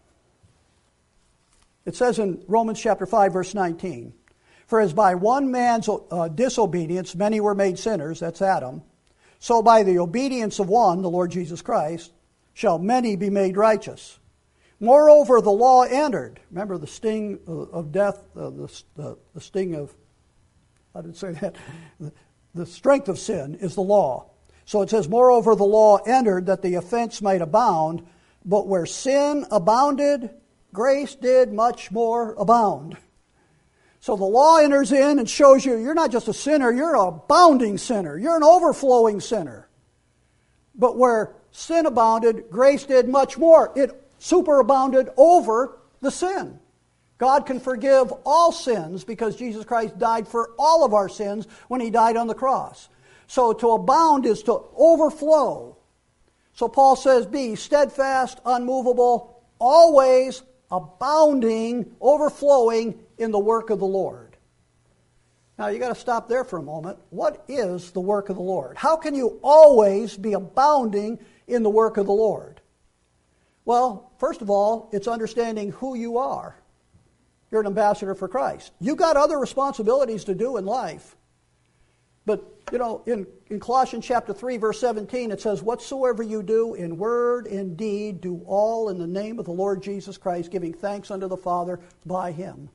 It says in Romans chapter 5, verse 19, for as by one man's disobedience many were made sinners, that's Adam, so by the obedience of one, the Lord Jesus Christ, shall many be made righteous. Moreover, the law entered. Remember the sting of death, the sting of, how did it say that? The strength of sin is the law. So it says, moreover, the law entered that the offense might abound, but where sin abounded, grace did much more abound. So the law enters in and shows you, you're not just a sinner, you're an abounding sinner. You're an overflowing sinner. But where sin abounded, grace did much more. It superabounded over the sin. God can forgive all sins because Jesus Christ died for all of our sins when He died on the cross. So to abound is to overflow. So Paul says, be steadfast, unmovable, always abounding, overflowing in the work of the Lord. Now, you got to stop there for a moment. What is the work of the Lord? How can you always be abounding in the work of the Lord? Well, first of all, it's understanding who you are. You're an ambassador for Christ. You've got other responsibilities to do in life. But, in Colossians chapter 3, verse 17, it says, "Whatsoever you do in word and deed, do all in the name of the Lord Jesus Christ, giving thanks unto the Father by Him."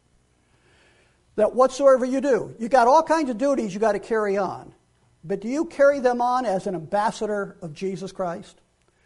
That whatsoever you do, you got all kinds of duties you got to carry on. But do you carry them on as an ambassador of Jesus Christ?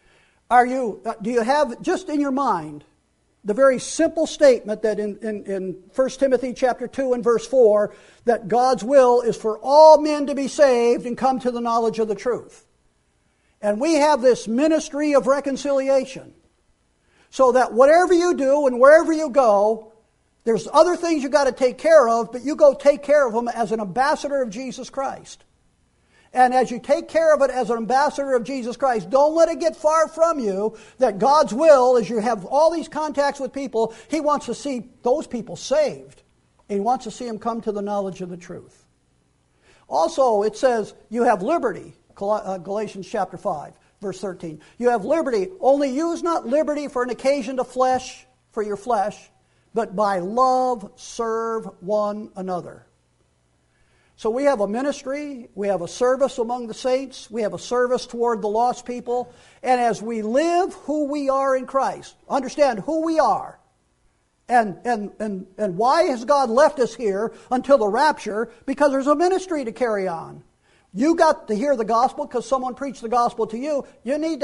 Do you have, just in your mind, the very simple statement that in 1 Timothy chapter 2 and verse 4, that God's will is for all men to be saved and come to the knowledge of the truth. And we have this ministry of reconciliation. So that whatever you do and wherever you go, there's other things you got to take care of, but you go take care of them as an ambassador of Jesus Christ. And as you take care of it as an ambassador of Jesus Christ, don't let it get far from you that God's will, as you have all these contacts with people, He wants to see those people saved. And He wants to see them come to the knowledge of the truth. Also, it says you have liberty, Galatians chapter 5, verse 13. You have liberty, only use not liberty for an occasion to flesh, for your flesh, but by love serve one another. So we have a ministry, we have a service among the saints, we have a service toward the lost people, and as we live who we are in Christ, understand who we are, and why has God left us here until the rapture? Because there's a ministry to carry on. You got to hear the gospel because someone preached the gospel to you. You need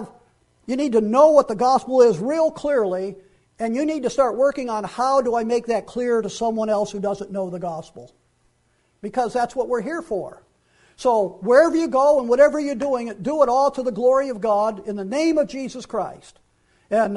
to know what the gospel is real clearly, and you need to start working on how do I make that clear to someone else who doesn't know the gospel. Because that's what we're here for. So wherever you go and whatever you're doing, do it all to the glory of God in the name of Jesus Christ. And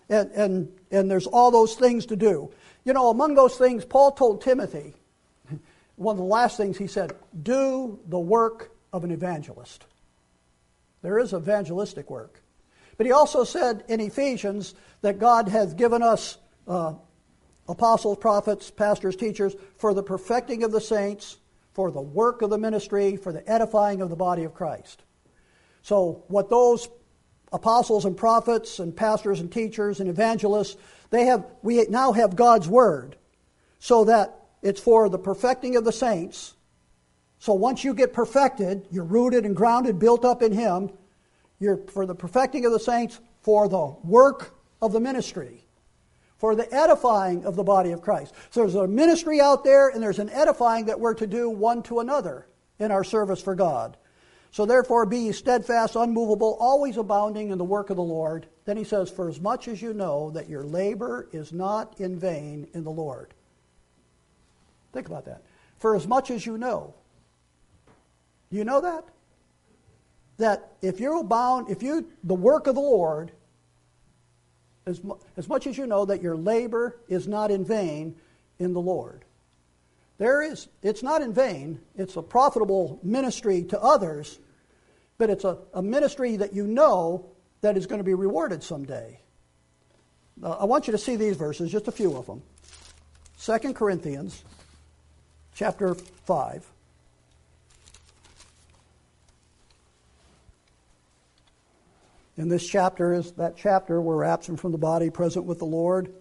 there's all those things to do. Among those things, Paul told Timothy, one of the last things he said, do the work of an evangelist. There is evangelistic work. But he also said in Ephesians that God has given us apostles, prophets, pastors, teachers, for the perfecting of the saints, for the work of the ministry, for the edifying of the body of Christ. So what those apostles and prophets and pastors and teachers and evangelists, we now have God's word, so that it's for the perfecting of the saints. So once you get perfected, you're rooted and grounded, built up in Him, you're for the perfecting of the saints, for the work of the ministry, for the edifying of the body of Christ. So there's a ministry out there, and there's an edifying that we're to do one to another in our service for God. So therefore be ye steadfast, unmovable, always abounding in the work of the Lord. Then he says, for as much as you know that your labor is not in vain in the Lord. Think about that. For as much as you know. Do you know that? That if the work of the Lord, as much as you know that your labor is not in vain in the Lord. It's not in vain. It's a profitable ministry to others, but it's a ministry that you know that is going to be rewarded someday. I want you to see these verses, just a few of them. 2 Corinthians chapter 5. And this chapter is that chapter where we're absent from the body, present with the Lord.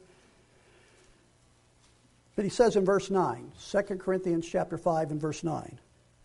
But he says in verse 9, 2 Corinthians chapter 5 and verse 9,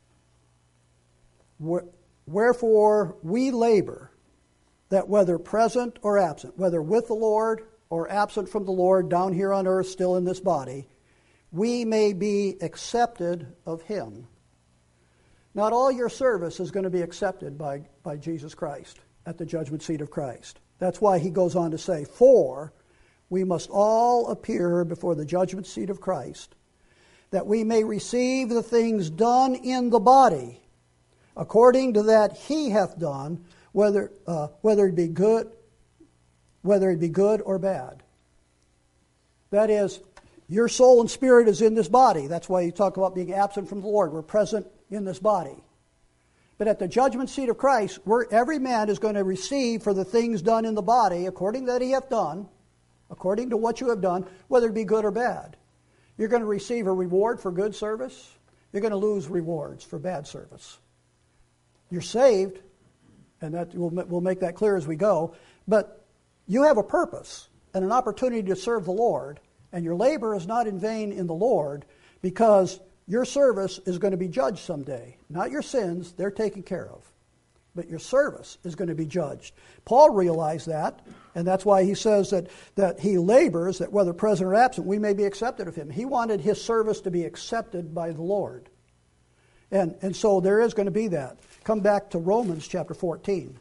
wherefore we labor, that whether present or absent, whether with the Lord or absent from the Lord, down here on earth, still in this body, we may be accepted of Him. Not all your service is going to be accepted by Jesus Christ at the judgment seat of Christ. That's why he goes on to say, for we must all appear before the judgment seat of Christ, that we may receive the things done in the body, according to that He hath done, whether it be good or bad. That is, your soul and spirit is in this body. That's why you talk about being absent from the Lord. We're present in this body. But at the judgment seat of Christ, every man is going to receive for the things done in the body, according that he hath done, according to what you have done, whether it be good or bad. You're going to receive a reward for good service. You're going to lose rewards for bad service. You're saved, and that we'll make that clear as we go, but you have a purpose and an opportunity to serve the Lord, and your labor is not in vain in the Lord, because your service is going to be judged someday. Not your sins, they're taken care of. But your service is going to be judged. Paul realized that, and that's why he says that he labors, that whether present or absent, we may be accepted of him. He wanted his service to be accepted by the Lord. And so there is going to be that. Come back to Romans chapter 14.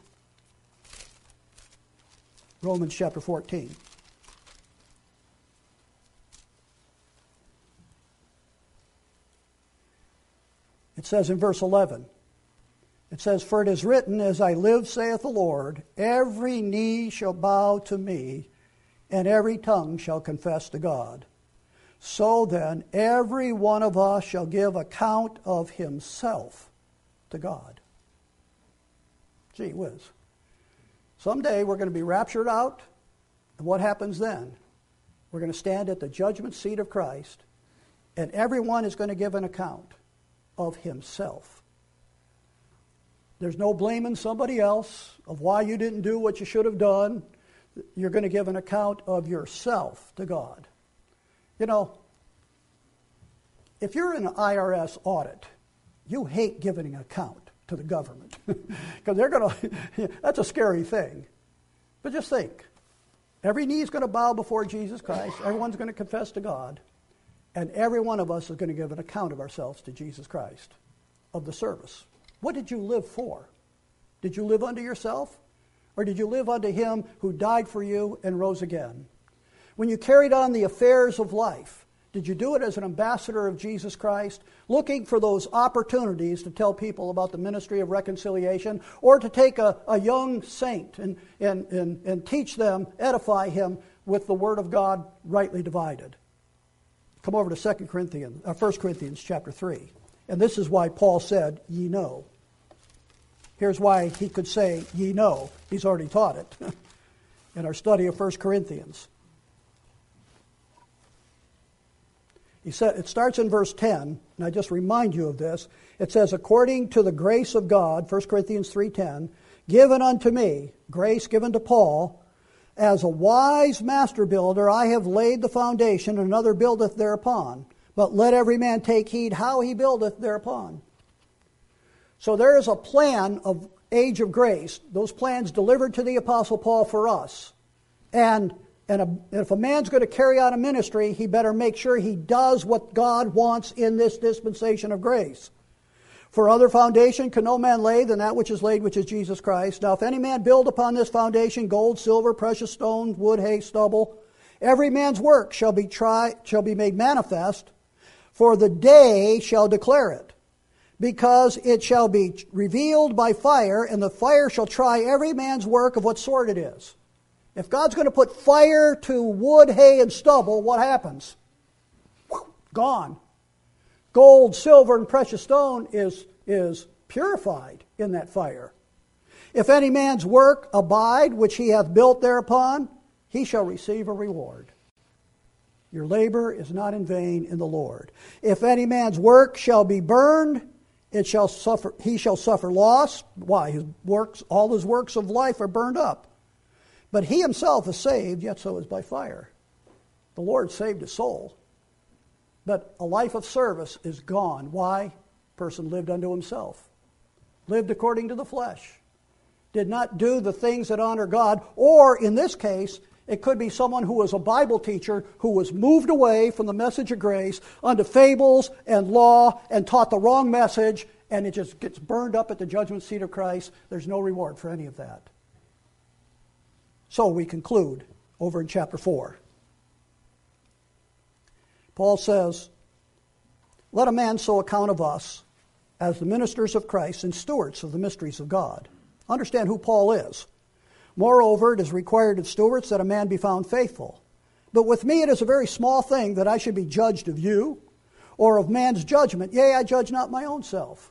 Romans chapter 14. It says in verse 11, it says, "For it is written, as I live, saith the Lord, every knee shall bow to me, and every tongue shall confess to God. So then, every one of us shall give account of himself to God." Gee whiz. Someday we're going to be raptured out, and what happens then? We're going to stand at the judgment seat of Christ, and everyone is going to give an account of himself. There's no blaming somebody else of why you didn't do what you should have done. You're going to give an account of yourself to God. You know, if you're in an IRS audit, you hate giving an account to the government because they're going to, that's a scary thing. But just think, every knee is going to bow before Jesus Christ, everyone's going to confess to God, and every one of us is going to give an account of ourselves to Jesus Christ, of the service. What did you live for? Did you live unto yourself? Or did you live unto him who died for you and rose again? When you carried on the affairs of life, did you do it as an ambassador of Jesus Christ, looking for those opportunities to tell people about the ministry of reconciliation, or to take a young saint and teach them, edify him with the Word of God rightly divided? Come over to 1 Corinthians chapter 3. And this is why Paul said, ye know. Here's why he could say, ye know. He's already taught it in our study of 1 Corinthians. He said, it starts in verse 10, and I just remind you of this. It says, according to the grace of God, 1 Corinthians 3:10, given unto me, grace given to Paul, as a wise master builder, I have laid the foundation, and another buildeth thereupon. But let every man take heed how he buildeth thereupon. So there is a plan of age of grace, those plans delivered to the Apostle Paul for us. And if a man's going to carry out a ministry, he better make sure he does what God wants in this dispensation of grace. For other foundation can no man lay than that which is laid, which is Jesus Christ. Now if any man build upon this foundation gold, silver, precious stones, wood, hay, stubble, every man's work shall be made manifest, for the day shall declare it, because it shall be revealed by fire, and the fire shall try every man's work of what sort it is. If God's going to put fire to wood, hay, and stubble, what happens? Gone. Gold, silver, and precious stone is purified in that fire. If any man's work abide, which he hath built thereupon, he shall receive a reward. Your labor is not in vain in the Lord. If any man's work shall be burned, he shall suffer loss. Why? All his works of life are burned up. But he himself is saved, yet so is by fire. The Lord saved his soul. But a life of service is gone. Why? Person lived unto himself. Lived according to the flesh. Did not do the things that honor God. Or, in this case, it could be someone who was a Bible teacher who was moved away from the message of grace unto fables and law and taught the wrong message, and it just gets burned up at the judgment seat of Christ. There's no reward for any of that. So we conclude over in chapter 4. Paul says, let a man so account of us as the ministers of Christ and stewards of the mysteries of God. Understand who Paul is. Moreover, it is required of stewards that a man be found faithful. But with me it is a very small thing that I should be judged of you, or of man's judgment. Yea, I judge not my own self.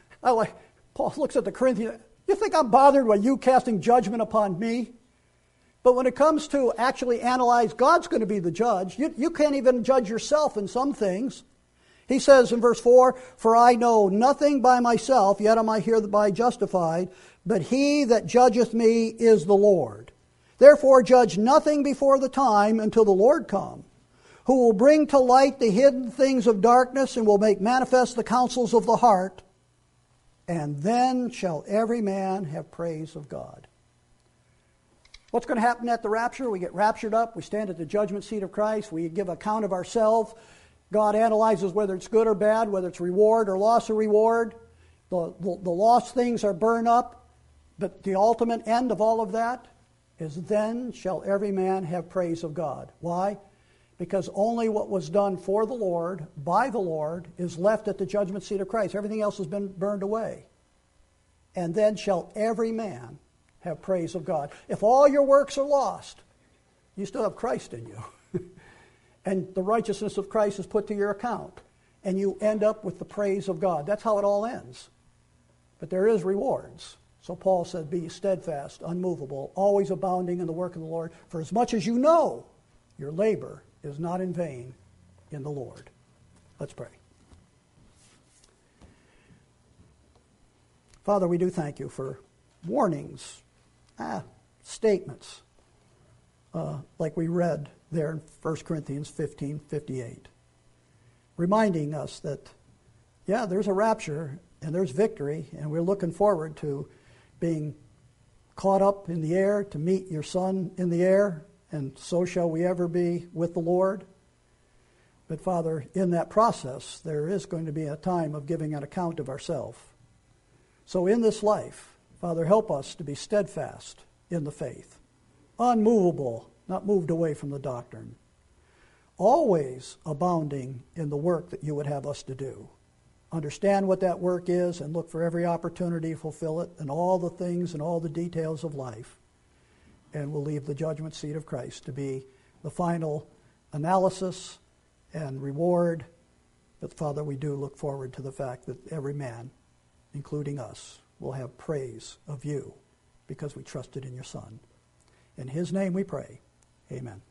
Paul looks at the Corinthians. You think I'm bothered by you casting judgment upon me? But when it comes to actually analyze, God's going to be the judge. You can't even judge yourself in some things. He says in verse 4, "For I know nothing by myself, yet am I hereby justified, but he that judgeth me is the Lord. Therefore judge nothing before the time until the Lord come, who will bring to light the hidden things of darkness and will make manifest the counsels of the heart. And then shall every man have praise of God." What's going to happen at the rapture? We get raptured up. We stand at the judgment seat of Christ. We give account of ourselves. God analyzes whether it's good or bad, whether it's reward or loss of reward. The lost things are burned up. But the ultimate end of all of that is then shall every man have praise of God. Why? Because only what was done for the Lord, by the Lord, is left at the judgment seat of Christ. Everything else has been burned away. And then shall every man have praise of God. If all your works are lost, you still have Christ in you. And the righteousness of Christ is put to your account. And you end up with the praise of God. That's how it all ends. But there is rewards. So Paul said, "Be steadfast, unmovable, always abounding in the work of the Lord, for as much as you know your labor is not in vain in the Lord." Let's pray. Father, we do thank you for warnings, statements, like we read there in 1 Corinthians 15:58, reminding us that, there's a rapture and there's victory, and we're looking forward to being caught up in the air to meet your Son in the air, and so shall we ever be with the Lord. But Father, in that process, there is going to be a time of giving an account of ourselves. So in this life, Father, help us to be steadfast in the faith, unmovable, not moved away from the doctrine, always abounding in the work that you would have us to do. Understand what that work is and look for every opportunity to fulfill it and all the things and all the details of life. And we'll leave the judgment seat of Christ to be the final analysis and reward. But Father, we do look forward to the fact that every man, including us, will have praise of you because we trusted in your Son. In his name we pray. Amen.